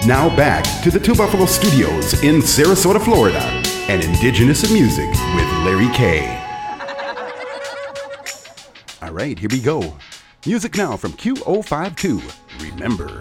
Now back to the Two Buffalo Studios in Sarasota, Florida, and Indigenous Music with Larry K. All right, here we go. Music now from Q052. Remember.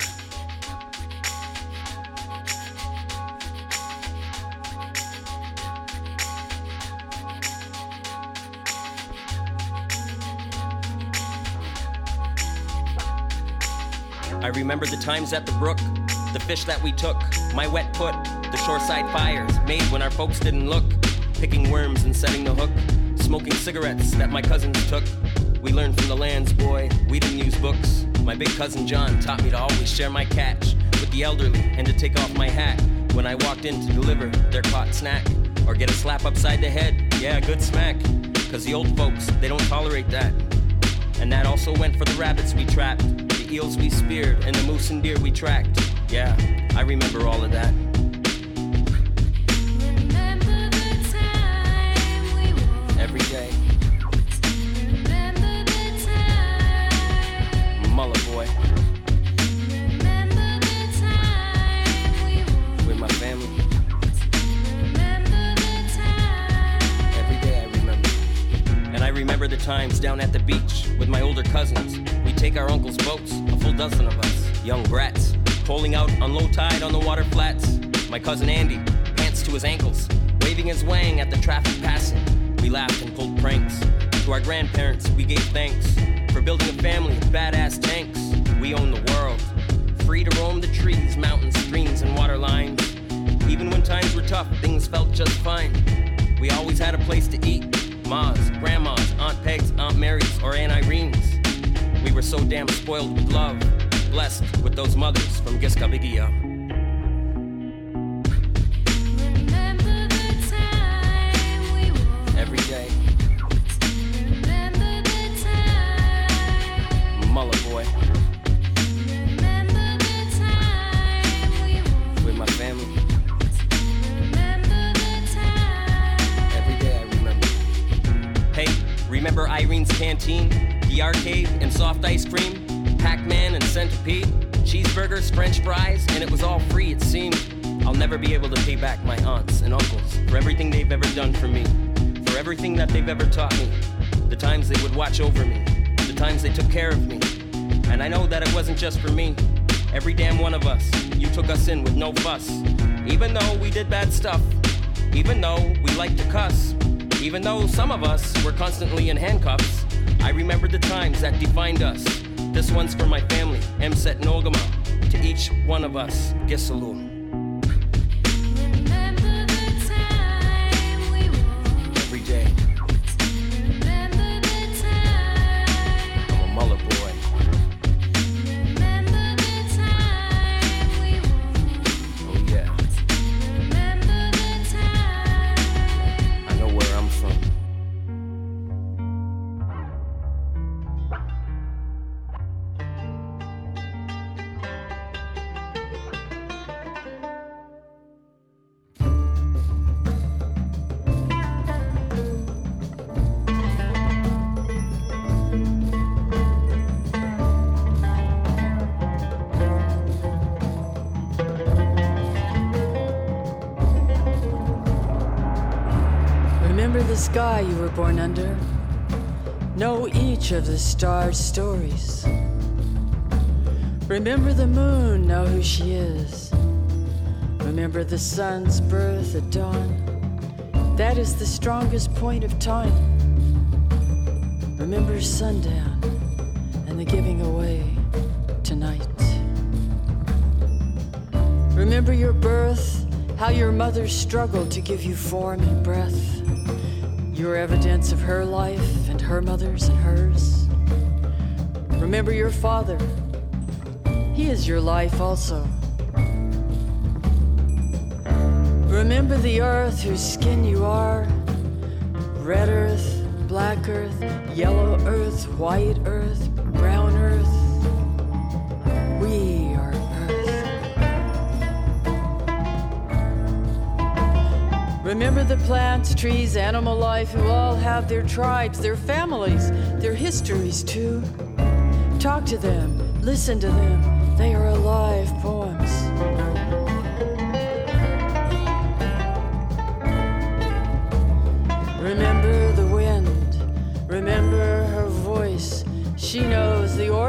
I remember the times at the brook, the fish that we took, my wet foot, the shoreside fires made when our folks didn't look, picking worms and setting the hook, smoking cigarettes that my cousins took. We learned from the lands, boy, we didn't use books. My big cousin John taught me to always share my catch with the elderly and to take off my hat when I walked in to deliver their caught snack, or get a slap upside the head, yeah, a good smack, cause the old folks, they don't tolerate that. And that also went for the rabbits we trapped, the eels we speared, and the moose and deer we tracked. Yeah, I remember all of that. Remember the time we walked. Every day. Remember the time. Muller boy. Remember the time we walked. With my family. Remember the time. Every day I remember. And I remember the times down at the beach with my older cousins. We'd take our uncle's boats, a full dozen of us, young brats, pulling out on low tide on the water flats. My cousin Andy, pants to his ankles, waving his wang at the traffic passing. We laughed and pulled pranks. To our grandparents, we gave thanks for building a family of badass tanks. We own the world, free to roam the trees, mountains, streams, and water lines. Even when times were tough, things felt just fine. We always had a place to eat. Ma's, Grandma's, Aunt Peg's, Aunt Mary's, or Aunt Irene's. We were so damn spoiled with love, blessed with those mothers from Giskabigia. Remember the time we walked. Every day, Remember the time. Muller boy, Remember the time we walked. with my family. Remember the time. Every day I remember. Hey, remember Irene's Canteen, the arcade and soft ice cream, Pac-Man and Centipede, cheeseburgers, french fries, and it was all free, it seemed. I'll never be able to pay back my aunts and uncles for everything they've ever done for me, for everything that they've ever taught me, the times they would watch over me, the times they took care of me. And I know that it wasn't just for me. Every damn one of us, you took us in with no fuss. Even though we did bad stuff, even though we liked to cuss, even though some of us were constantly in handcuffs, I remember the times that defined us. This one's for my family, Mset Nogama. To each one of us, Gisalum. Remember the time we walked. Every day, Remember the time. I'm a Muller boy. Remember the time we walked. Oh yeah, Remember the time. I know where I'm from. Remember the sky you were born under. Know each of the stars' stories. Remember the moon, know who she is. Remember the sun's birth at dawn. That is the strongest point of time. Remember sundown and the giving away tonight. Remember your birth, how your mother struggled to give you form and breath. Your evidence of her life and her mother's and hers. Remember your father. He is your life also. Remember the earth whose skin you are. Red earth, black earth, yellow earth, white earth, brown earth. We are earth. Remember the plants, trees, animal life who all have their tribes, their families, their histories too. Talk to them, listen to them. They are alive poems.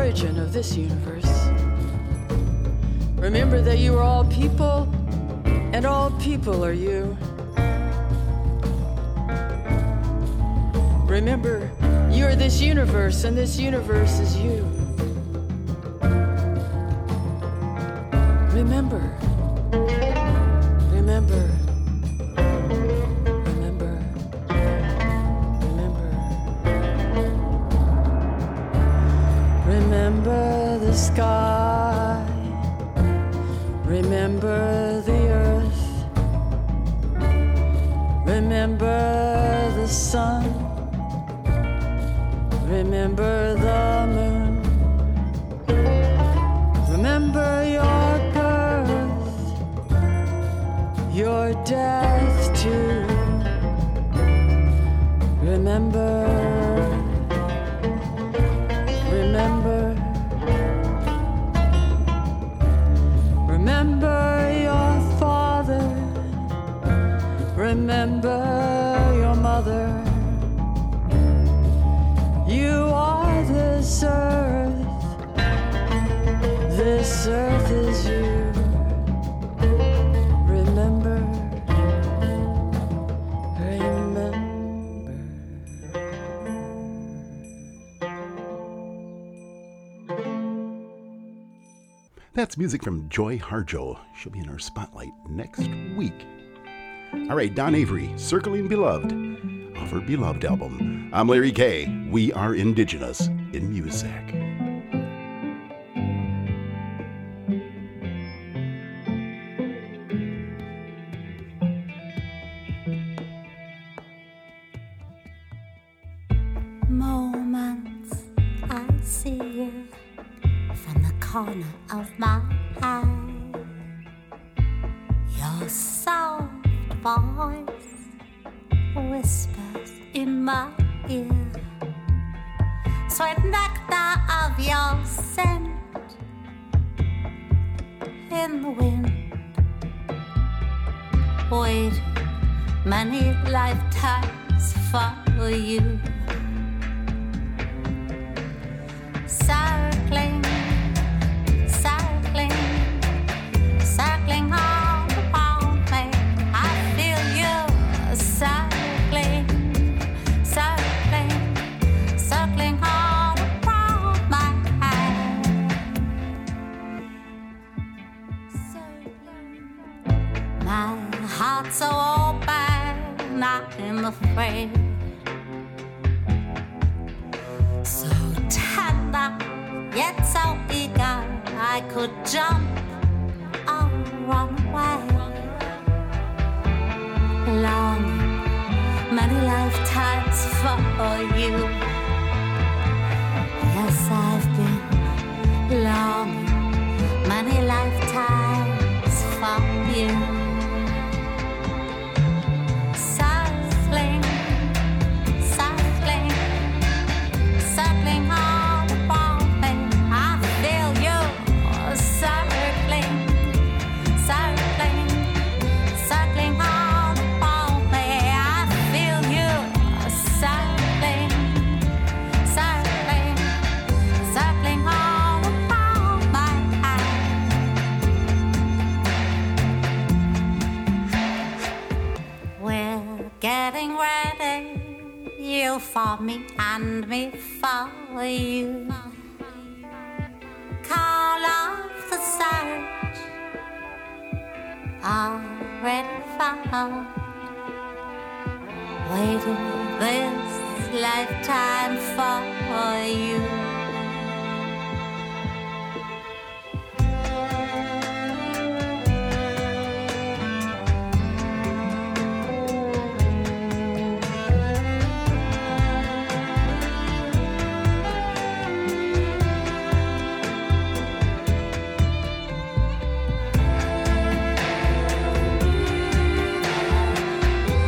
origin of this universe. Remember that you are all people, and all people are you. Remember, you are this universe, and this universe is you. Remember, remember, remember, remember. Remember the sky, remember the earth, remember the sun, remember the moon, remember your birth, your death too. Remember, remember, remember your father, remember your mother. You are this earth is you. Remember, remember. That's music from Joy Harjo. She'll be in our spotlight next week. All right, Don Avery, Circling Beloved, off her Beloved album. I'm Larry K. We are indigenous in music. Moments I see you from the corner of my eye. Your soft voice whispers in my ear, sweet nectar of your scent in the wind. Waited many lifetimes for you. Circling, circling, circling all around me. I feel you circling, circling, circling all around my head. Circling. My heart's so open, I'm afraid. So tender, yet so eager, I could jump or run away. Long, many lifetimes for you. Yes, I've been long, many lifetimes for you. Circling, circling, circling all around me. I feel you circling, circling, circling all around me. I feel you circling, circling, circling all around my head. We're getting ready, you for me and me for you. Call off the search, already found. Waiting this lifetime for you.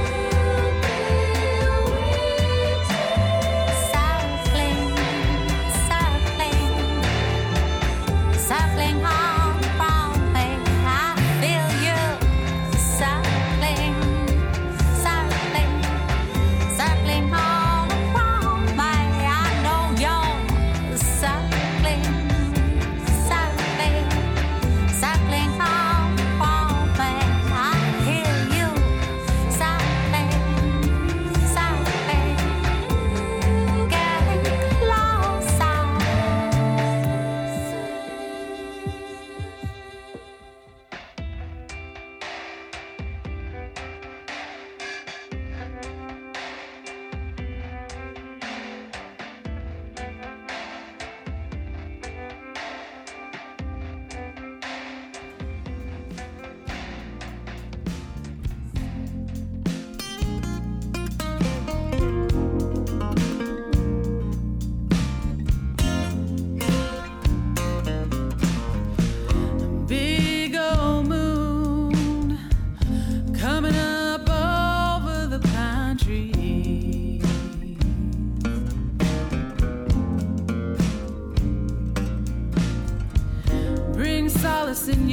Circling,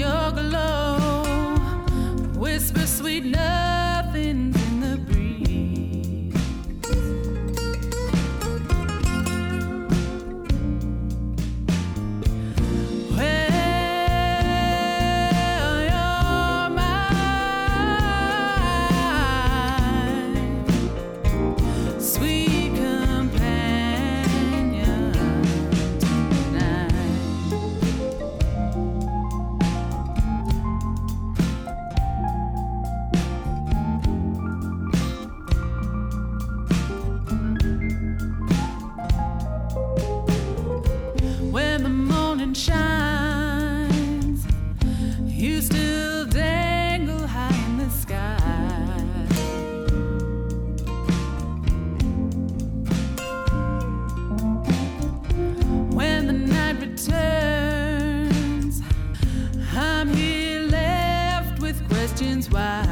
your glow. Whisper sweet nothings in the breeze. Well, you're mine, sweet companion tonight. When the morning shines, you still dangle high in the sky. When the night returns, I'm here left with questions why.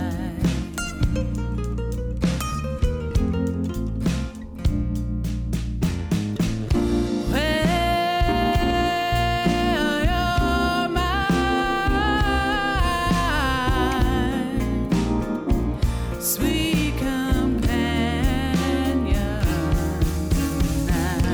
Well, you're mine, sweet companion tonight.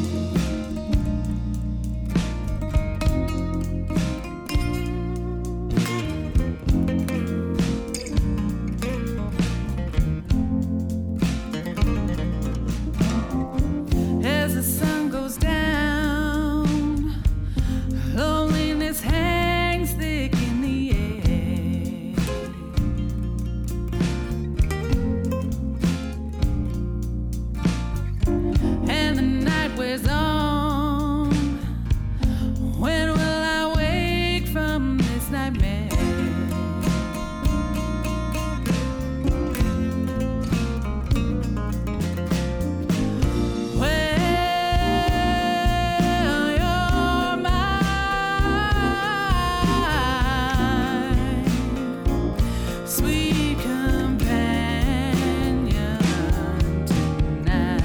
As the sun goes down, loneliness hangs thick in the air. And the night wears on. When will I wake from this nightmare? Well, you're mine, sweet companion tonight.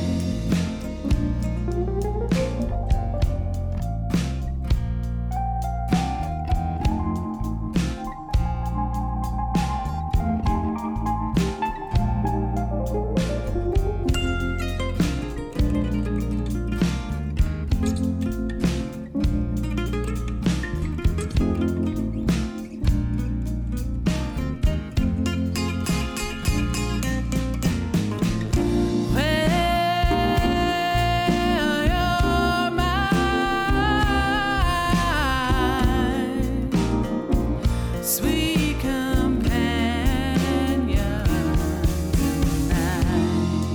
Well, you're mine, sweet companion tonight.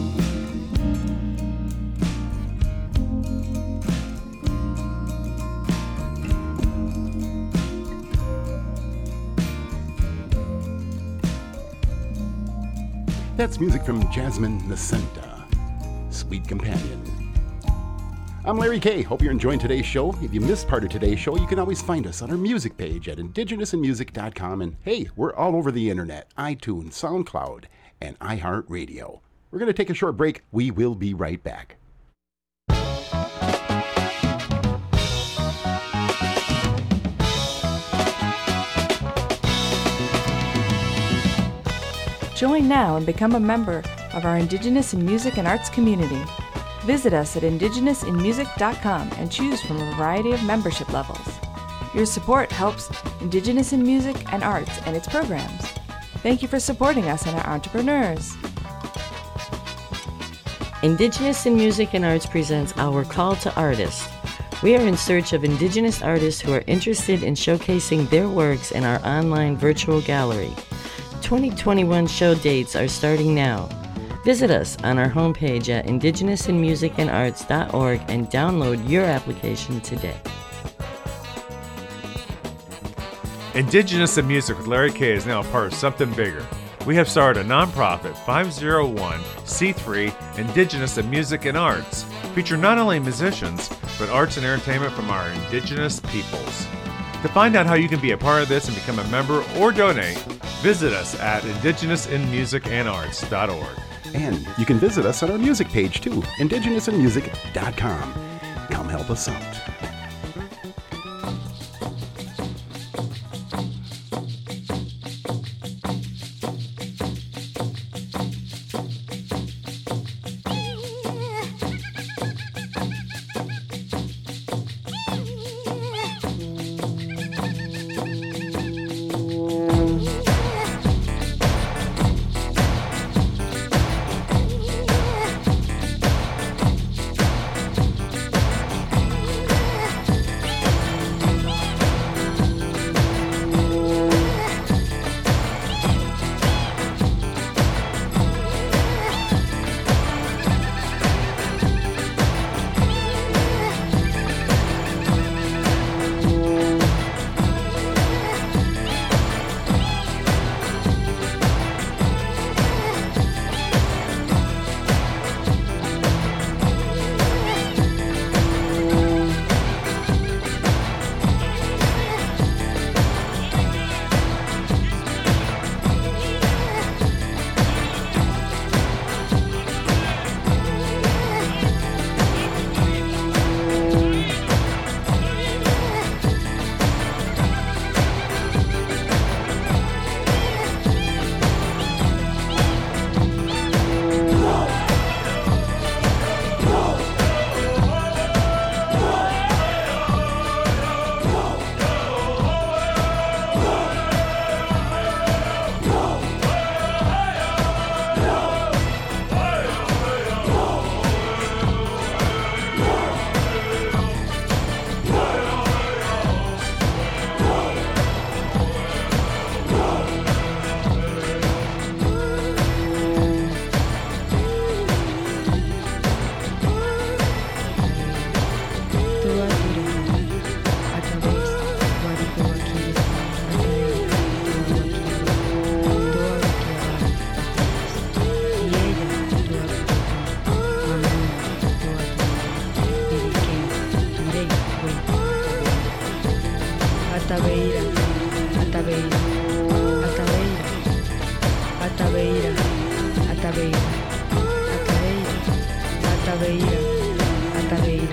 That's music from Jasmine Nascenta, Sweet Companion. I'm Larry K. Hope you're enjoying today's show. If you missed part of today's show, you can always find us on our music page at indigenousinmusic.com. And hey, we're all over the internet, iTunes, SoundCloud, and iHeartRadio. We're going to take a short break. We will be right back. Join now and become a member of our Indigenous in Music and Arts community. Visit us at indigenousinmusic.com and choose from a variety of membership levels. Your support helps Indigenous in Music and Arts and its programs. Thank you for supporting us and our entrepreneurs. Indigenous in Music and Arts presents Our Call to Artists. We are in search of Indigenous artists who are interested in showcasing their works in our online virtual gallery. 2021 show dates are starting now. Visit us on our homepage at indigenousinmusicandarts.org and download your application today. Indigenous in Music with Larry K is now a part of something bigger. We have started a nonprofit 501c3 Indigenous in Music and Arts, featuring not only musicians, but arts and entertainment from our Indigenous peoples. To find out how you can be a part of this and become a member or donate, visit us at indigenousinmusicandarts.org. And you can visit us on our music page too, indigenousinmusic.com. Come help us out. Ataveira, Ataveira.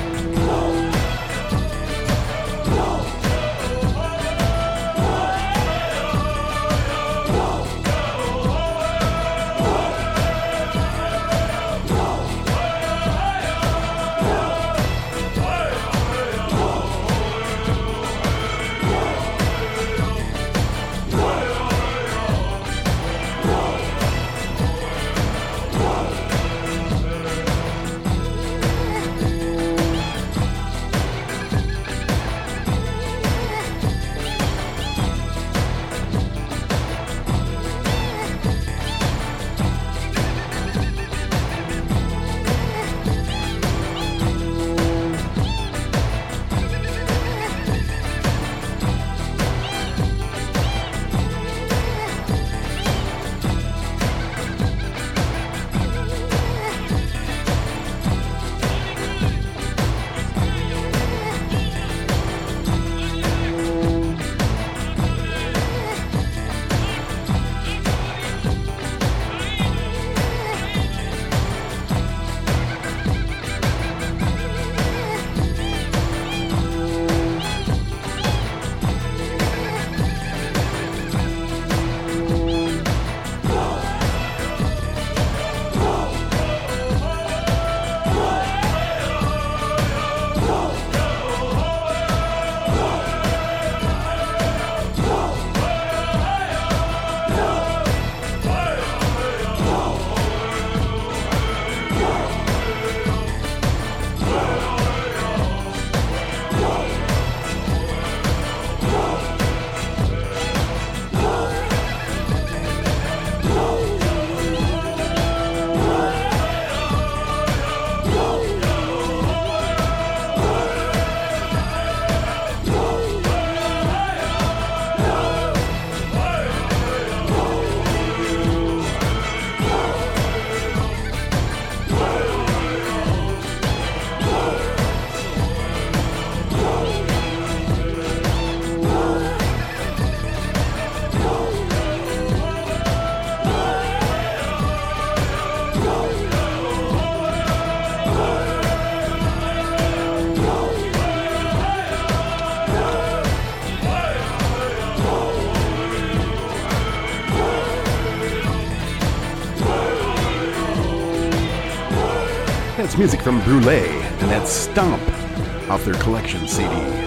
That's music from Brûlé, and that's Stomp off their collection CD.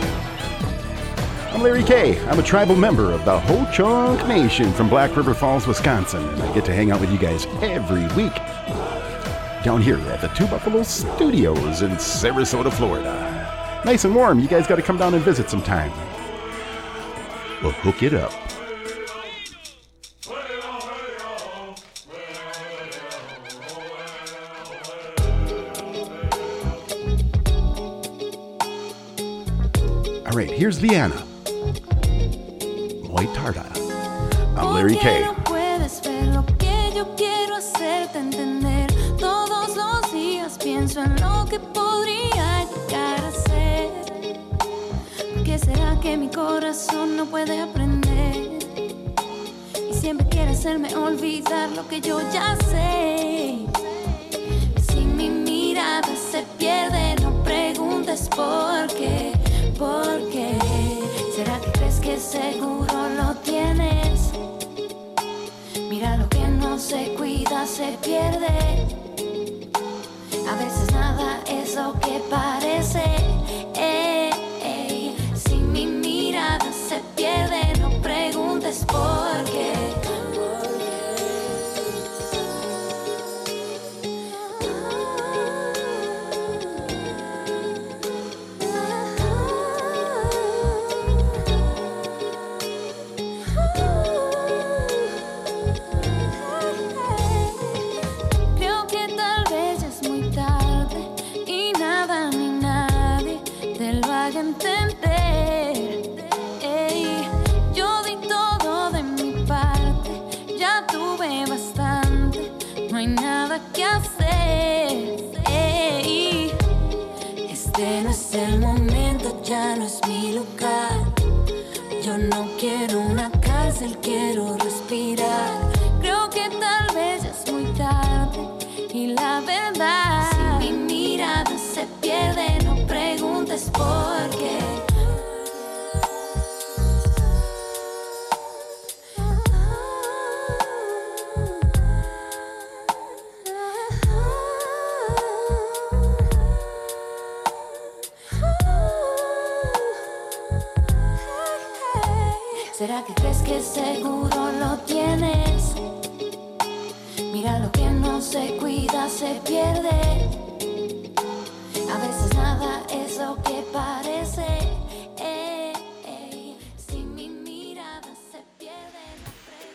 I'm Larry K. I'm a tribal member of the Ho Chunk Nation from Black River Falls, Wisconsin, and I get to hang out with you guys every week down here at the Two Buffalo Studios in Sarasota, Florida. Nice and warm. You guys got to come down and visit sometime. We'll hook it up. All right, here's Vienna. Muy tarda. I'm Larry K. No puedes ver lo que yo quiero hacerte entender. Todos los días pienso en lo que podría llegar a ser. ¿Por qué será que mi corazón no puede aprender? Y siempre quiere hacerme olvidar lo que yo ya sé. Si mi mirada se pierde, no preguntes por qué. ¿Por qué? ¿Será que crees que seguro lo tienes? Mira, lo que no se cuida se pierde. A veces nada es lo que parece. Si mi mirada se pierde, no preguntes por qué. ¿Qué hacer? Este no es el momento, ya no es mi lugar. Yo no quiero una cárcel, quiero respirar. Creo que tal vez ya es muy tarde y la verdad, si que crees que seguro lo tienes. Mira lo que no se cuida se pierde. A veces nada es lo que parece. Si mi mirada se pierde, no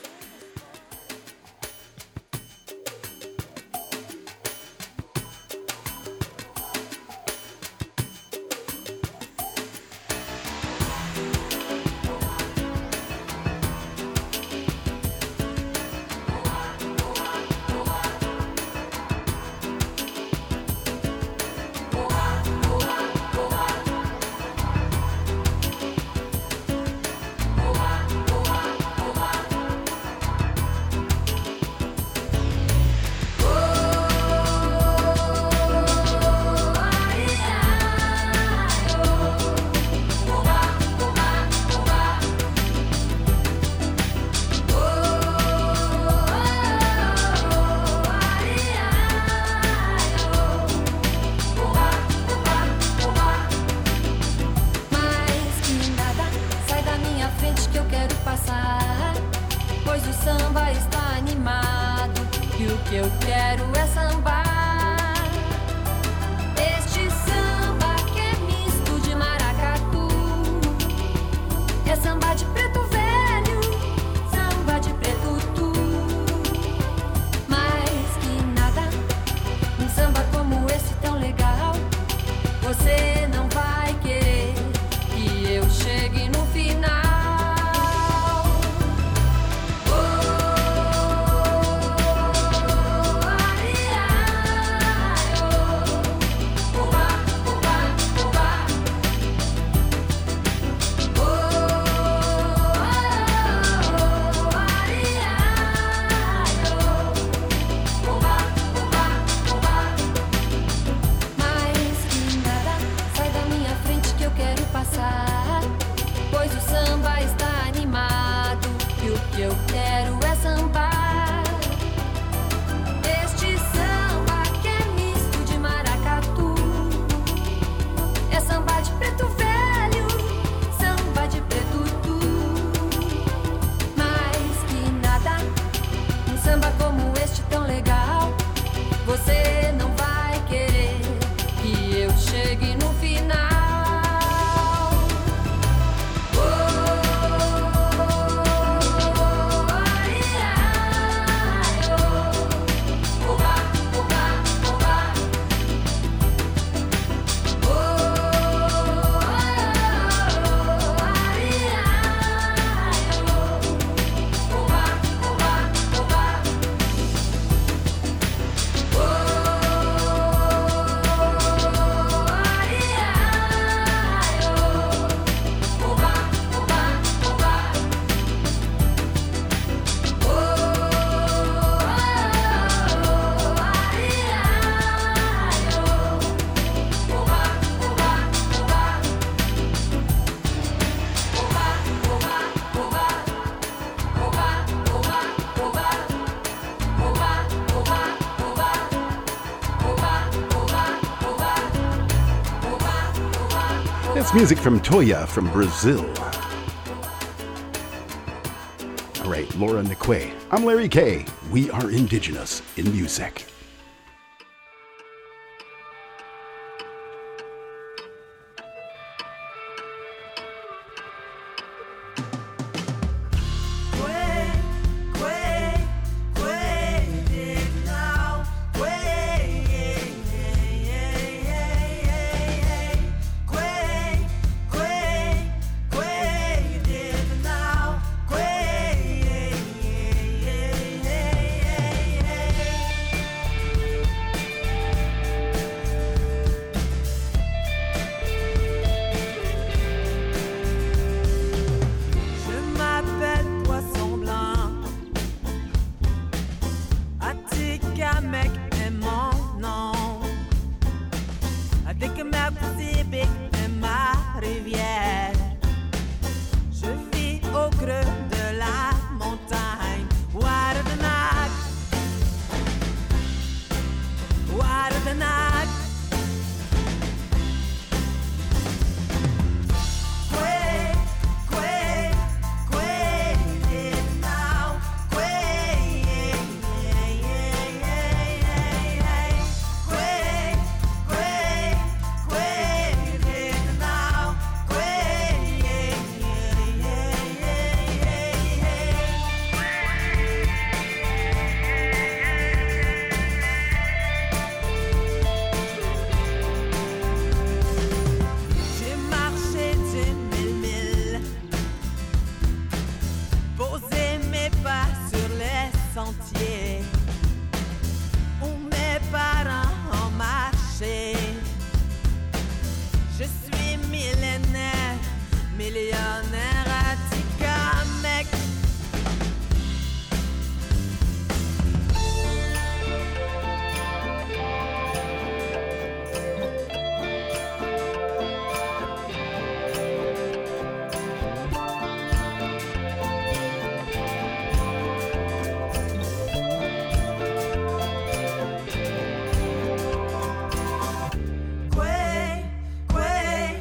That's music from Toya from Brazil. All right, Laura Nikwe. I'm Larry K. We are indigenous in music.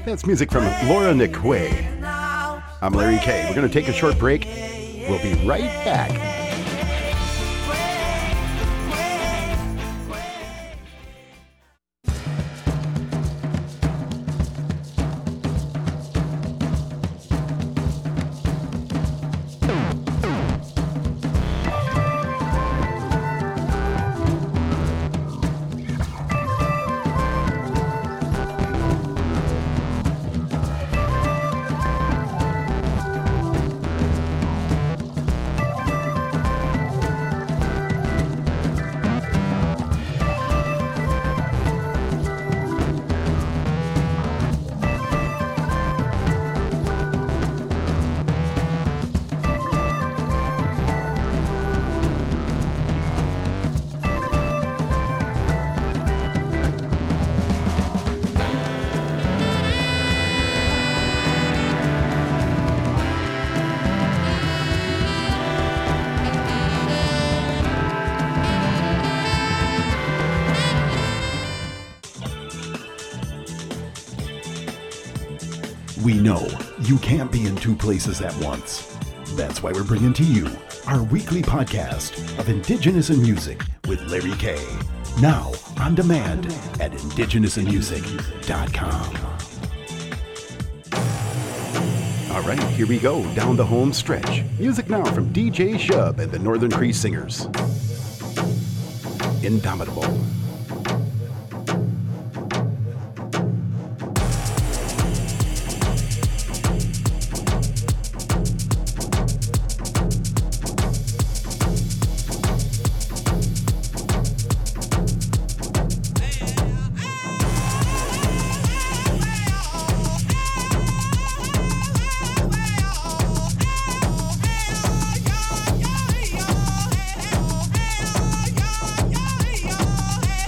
That's music from Laura Nikwe. I'm Larry K. We're going to take a short break. We'll be right back. We know you can't be in two places at once. That's why we're bringing to you our weekly podcast of Indigenous in Music with Larry K. Now on demand at indigenousinmusic.com. All right, here we go, down the home stretch. Music now from DJ Shub and the Northern Cree Singers. Indomitable. Hey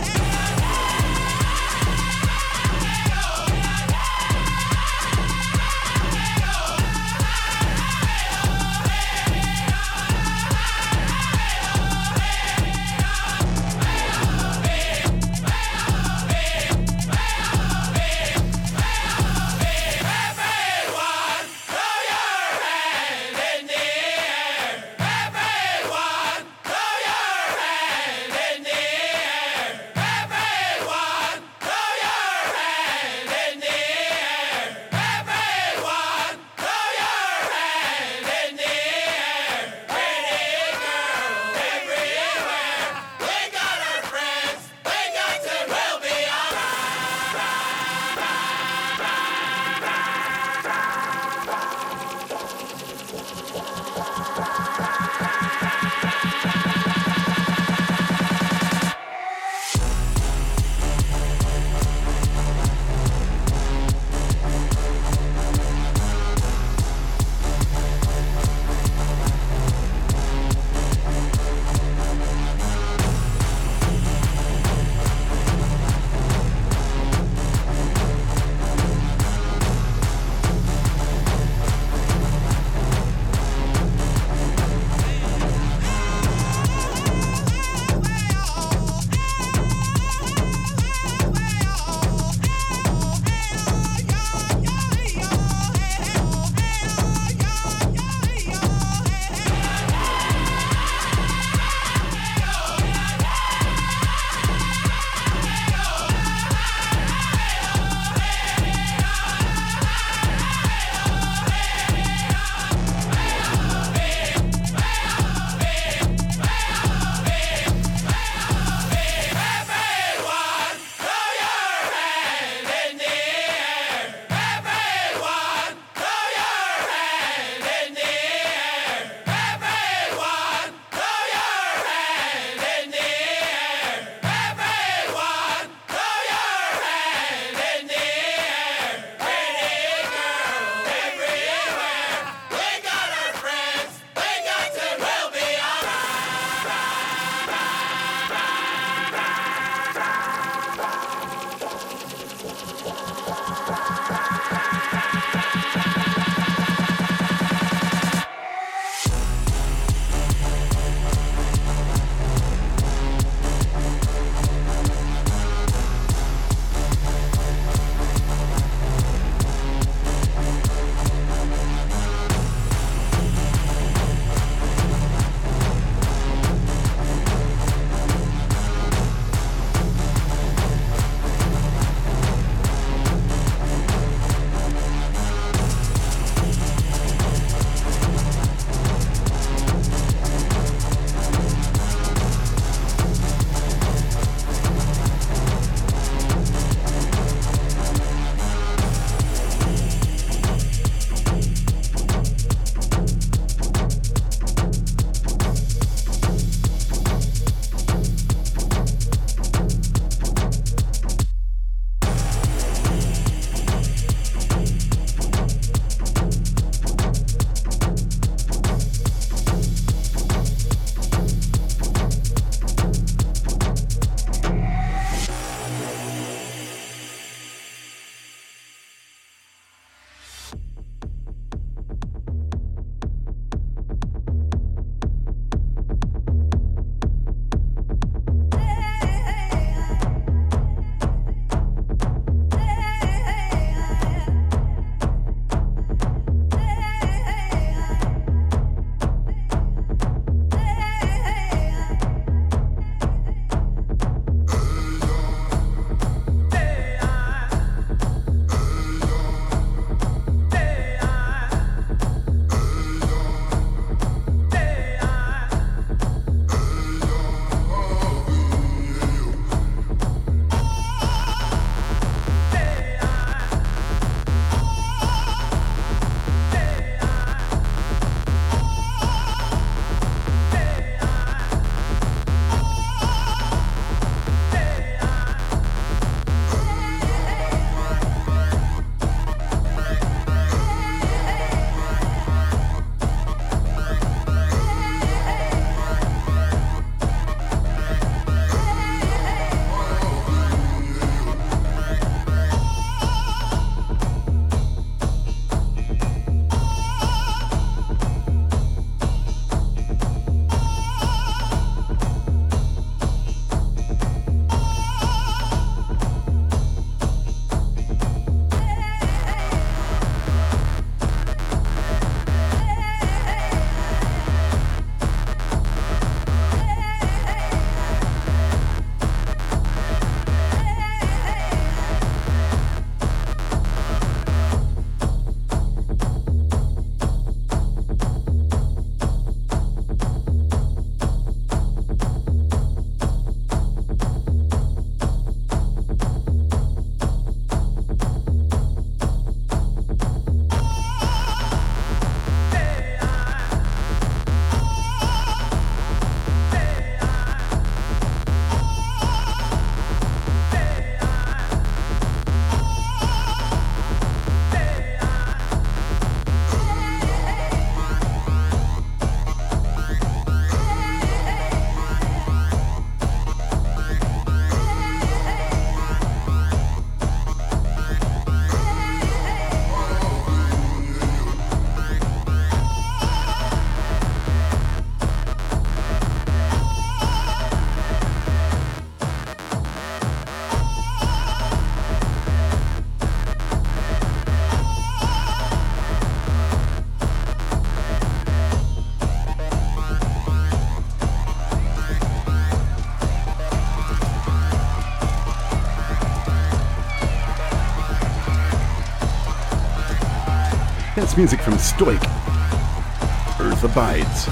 That's music from Stoik. Earth Abides.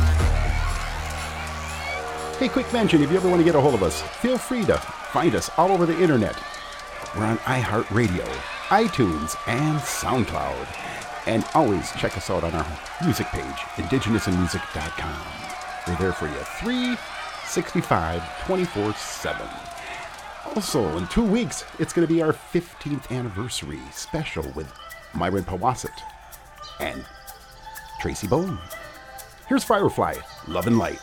Hey, quick mention, if you ever want to get a hold of us, feel free to find us all over the internet. We're on iHeartRadio, iTunes, and SoundCloud. And always check us out on our music page, indigenousinmusic.com. We're there for you 365, 24/7. Also, in 2 weeks, it's going to be our 15th anniversary special with Myron Powasset and Tracy Bone. Here's Firefly, Love and Light.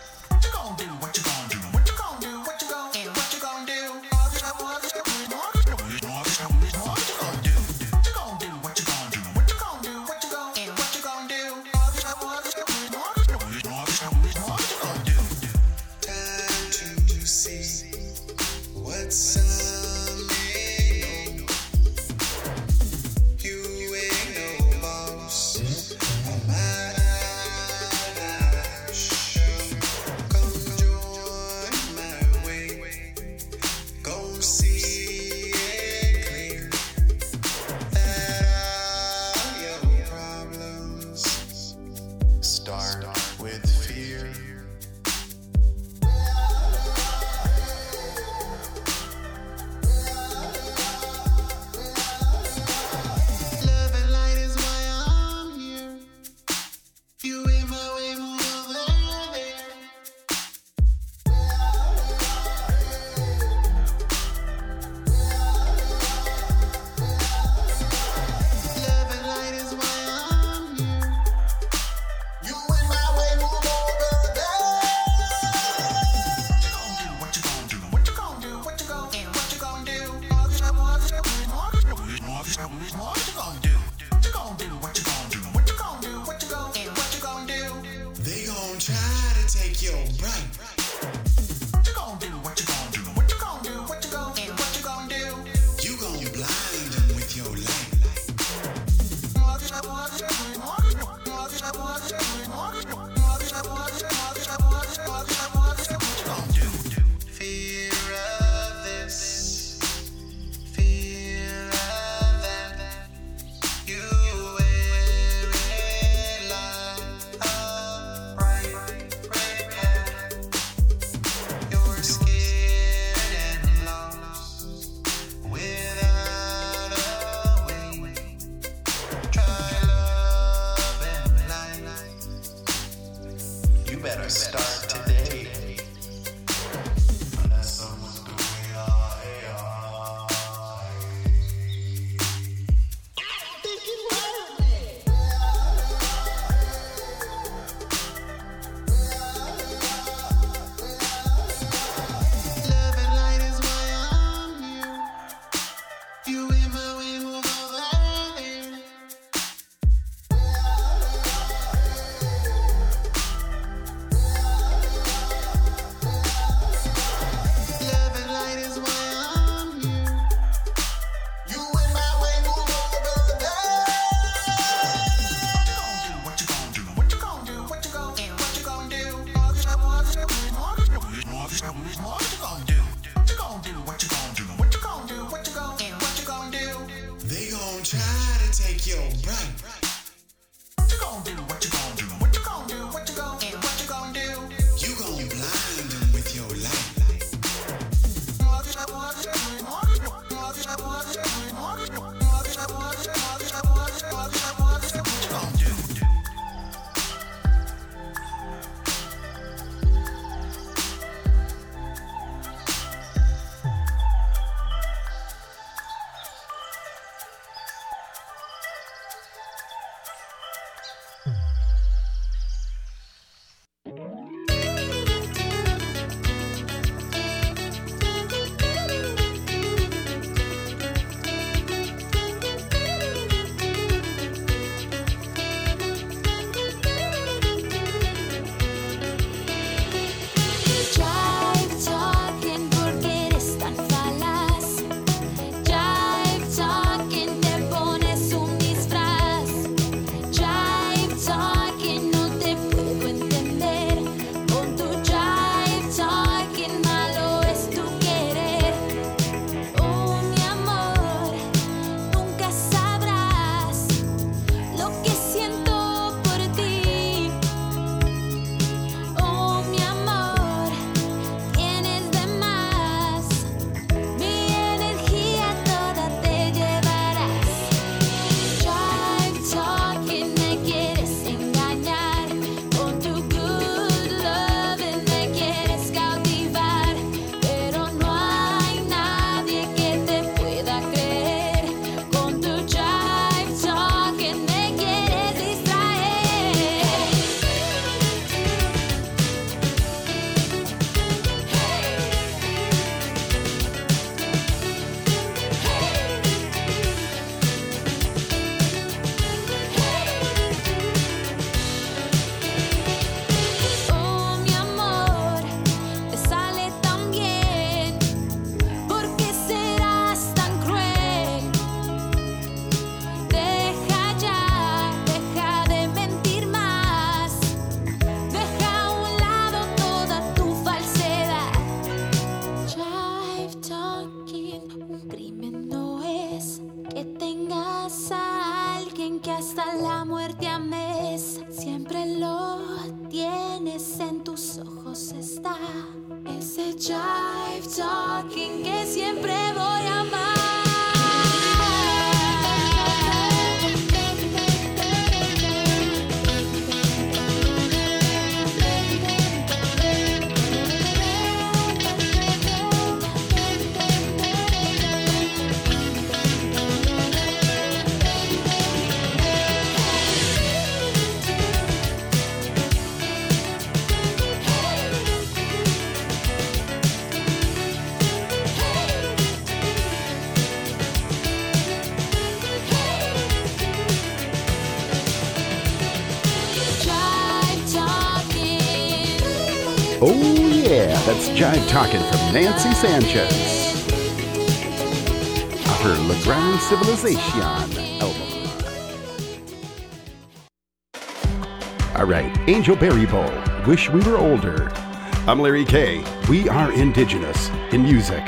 Oh yeah, that's Jive Talking from Nancy Sanchez off her La Grande Civilization album. All right, Angel Berry Bowl, Wish We Were Older. I'm Larry K. We are indigenous in music.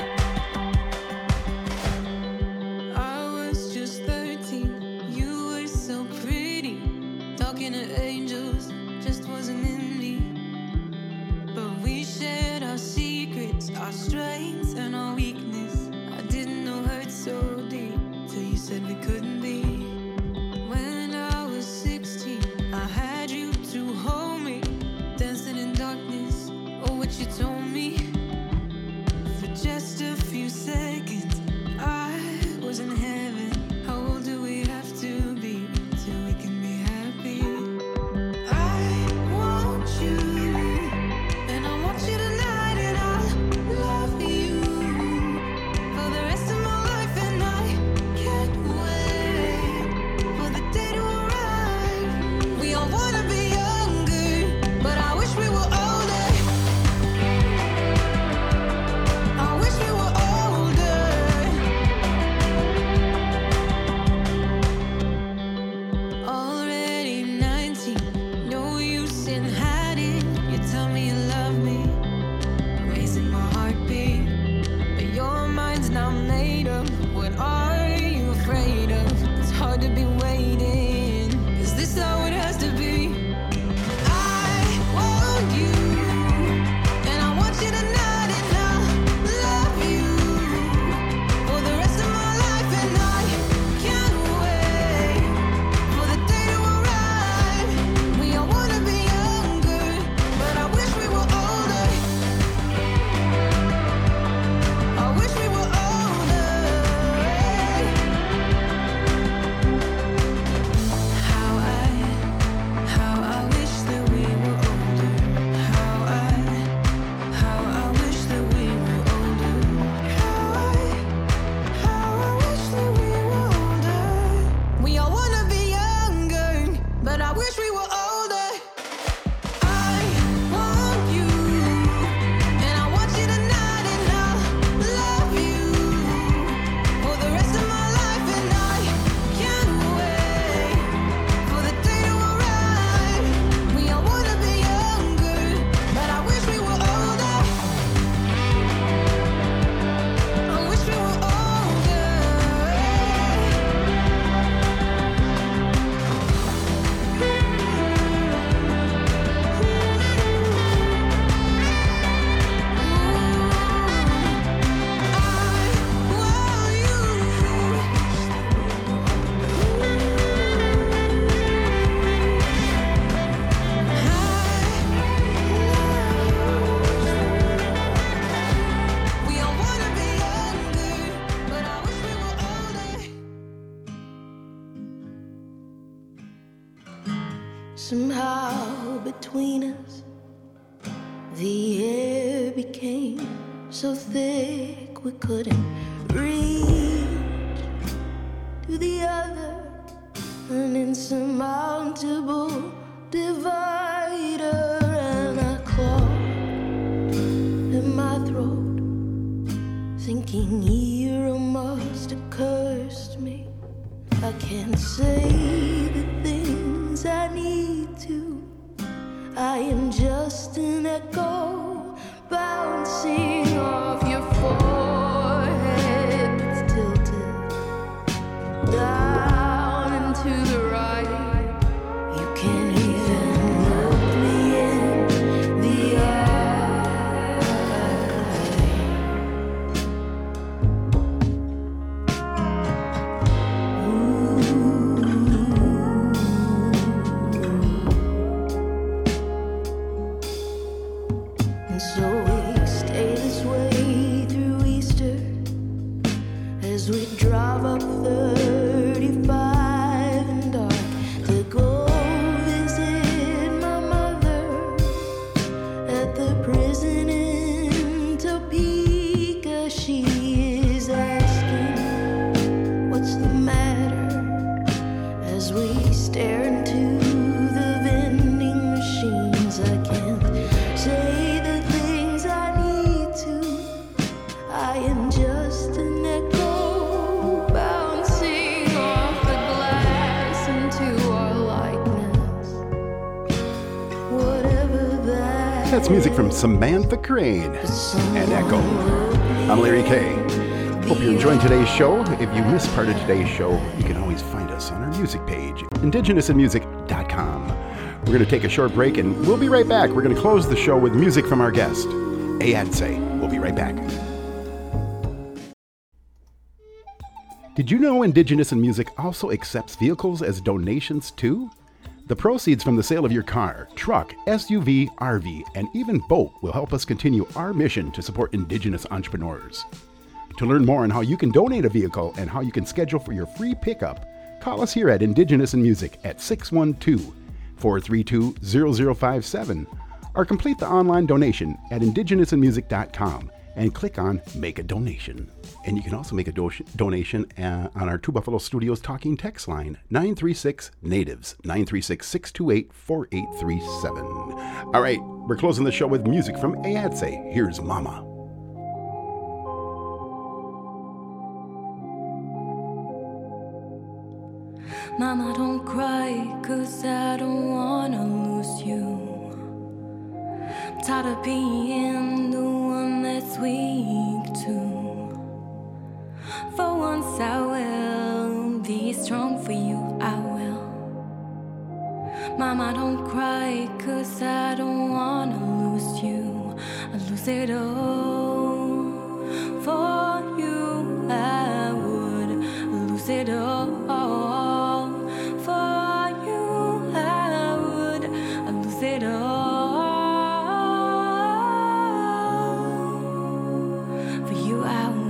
Somehow between us, the air became so thick we couldn't reach to the other, an insurmountable divider, and I clawed at my throat, thinking Hero must have cursed me. I can't say the things I need to. I am just an echo bouncing off your forehead. It's tilted down and to the right. You can't even look me in the so we stay this way through Easter as we drive up 35 and dark to go visit my mother at the prison in Topeka. She is asking what's the matter as we stare into the vending machines. I can't say the things That's music from Samantha Crane and Echo. I'm Larry K. Hope you're enjoying today's show. If you missed part of today's show, you can always find us on our music page, indigenousinmusic.com. We're going to take a short break and we'll be right back. We're going to close the show with music from our guest, Ayadse. We'll be right back. Did you know Indigenous in Music also accepts vehicles as donations too? The proceeds from the sale of your car, truck, SUV, RV, and even boat will help us continue our mission to support Indigenous entrepreneurs. To learn more on how you can donate a vehicle and how you can schedule for your free pickup, call us here at Indigenous in Music at 612-432-0057 or complete the online donation at indigenousinmusic.com and click on Make a Donation. And you can also make a donation on our Two Buffalo Studios talking text line, 936-NATIVES, 936-628-4837. All right, we're closing the show with music from Ayadse. Here's Mama. Mama, don't cry, 'cause I don't wanna lose you. I'm tired of being the one that's weak too. For once I will be strong for you, I will. Mama, don't cry, 'cause I don't wanna lose you. I lose it all. For you I would lose it all. For you I would lose it all. For you I would.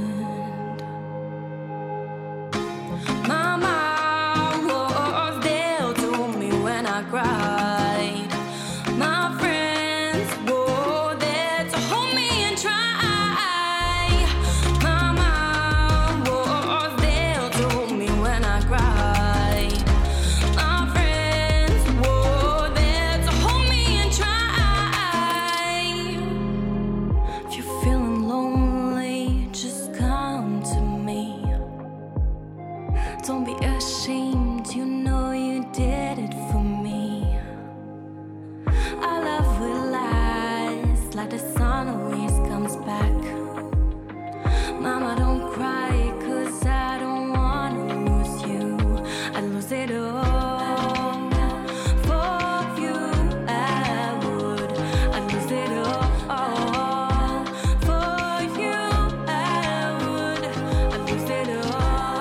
Mama was there to me when I cried. My friends were there to hold me and try. Mama was there to hold me when I cried. My friends were there to hold me and try. If you're feeling lonely, just come to me. Don't be ashamed, you know you did it for me. Our love will last like the sun always comes back. Mama, don't cry, 'cause I don't wanna lose you. I lose it all. For you I would. I lose it all. For you I would. I lose it all.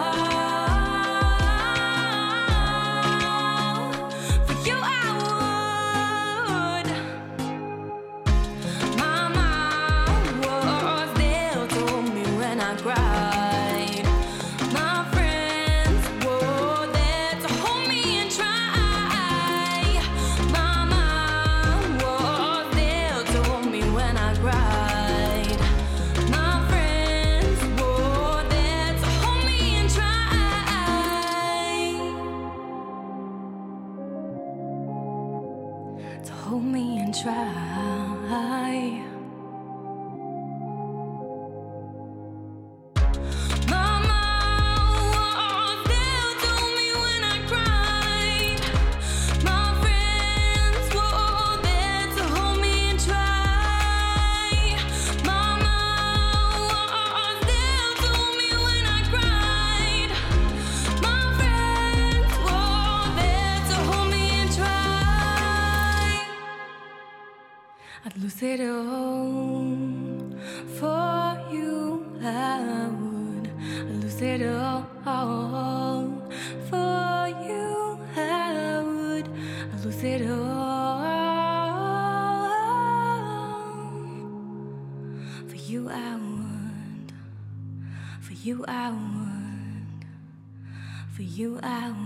For you I would. Mama was there to hold me when I cried. My friends were there to hold me and try. Mama was there to hold me when I cried. My friends were there to hold me and try. To hold me and try. Mama was there to me when I cried. My friends were there to hold me and try. Mama was there to me when I cried. My friends were there to hold me and try. I'd lose it all. For you I would lose it all. For you I would lose it all. For you I would. For you I would. For you I would.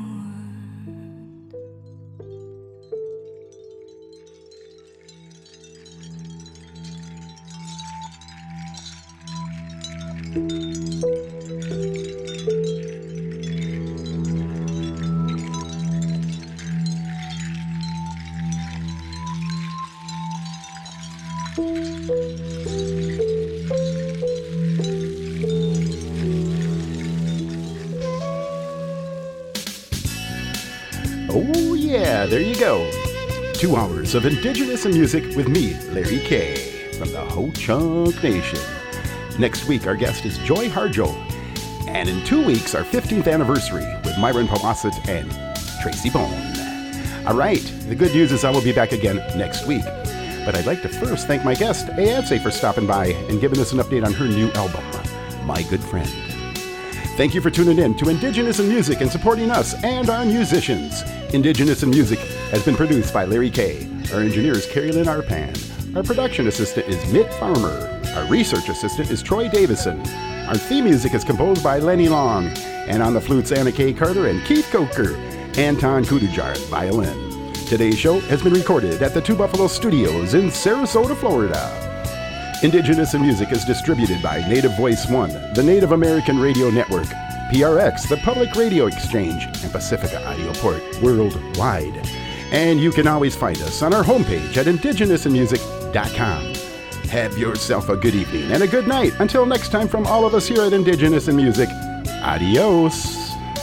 Oh yeah, there you go. 2 hours of Indigenous in Music with me, Larry K, from the Ho-Chunk Nation. Next week, our guest is Joy Harjo. And in 2 weeks, our 15th anniversary with Myron Powasset and Tracy Bone. All right, the good news is I will be back again next week. But I'd like to first thank my guest, Ayadze, for stopping by and giving us an update on her new album, My Good Friend. Thank you for tuning in to Indigenous in Music and supporting us and our musicians. Indigenous in Music has been produced by Larry K. Our engineer is Carrie Lynn Arpan. Our production assistant is Mitt Farmer. Our research assistant is Troy Davison. Our theme music is composed by Lenny Long. And on the flutes, Anna K. Carter and Keith Coker. Anton Kudujar, violin. Today's show has been recorded at the Two Buffalo Studios in Sarasota, Florida. Indigenous in Music is distributed by Native Voice One, the Native American Radio Network, PRX, the Public Radio Exchange, and Pacifica Audio Port worldwide. And you can always find us on our homepage at indigenousinmusic.com. Have yourself a good evening and a good night. Until next time, from all of us here at Indigenous in Music, adios.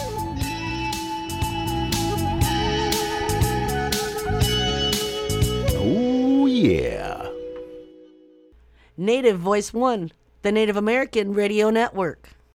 Yeah. Native Voice One, the Native American Radio Network.